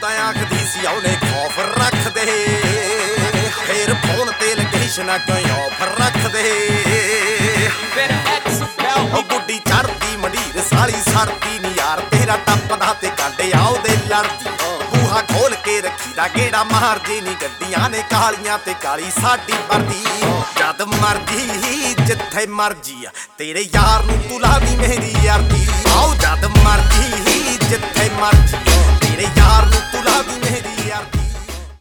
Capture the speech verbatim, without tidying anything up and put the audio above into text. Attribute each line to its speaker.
Speaker 1: ਤਾਂ ਆਖਦੀ ਸੀ ਉਹਨੇ ਖੌਫ ਰੱਖਦੇ ਫੇਰ ਫੋਨ ਤੇ ਲੋਕੇਸ਼ਨਾਂ ਕਿਉਂ ਆਫ ਰੱਖਦੇ
Speaker 2: ਫਿਰ ਐਕਸ
Speaker 1: ਉਹ ਗੁੱਡੀ ਚੜਦੀ ਮੰਡੀਰ ਸਾਲੀ ਸੜਦੀ ਨੀ ਯਾਰ ਤੇਰਾ ਟੱਪਦਾ ਤੇ ਕਾਂਡੇ ਆ ਉਹਦੇ ਲੜਦੀ ਬੂਹਾ ਖੋਲ ਕੇ ਰੱਖੀ ਦਾ ਗੇੜਾ ਮਾਰ ਜੇ ਨੀ ਗੱਡੀਆਂ ਨੇ ਕਾਲੀਆਂ ਤੇ ਕਾਲੀ ਸਾਡੀ ਵਰਦੀ ਜਦ ਮਰਜੀ ਜਿੱਥੇ ਮਰਜੀ ਆ ਤੇਰੇ ਯਾਰ ਨੂੰ ਤੂੰ ਲਾਵੀਂ ਮੇਰੀ ਯਾਰਦੀ ਆਓ ਜਦ ਮਰਜੀ ਜਿੱਥੇ ਮਰਜੀ ਤੇਰੇ ਯਾਰ ਨੂੰ ਤੂੰ ਲਾਵੀਂ ਮੇਰੀ ਯਾਰਦੀ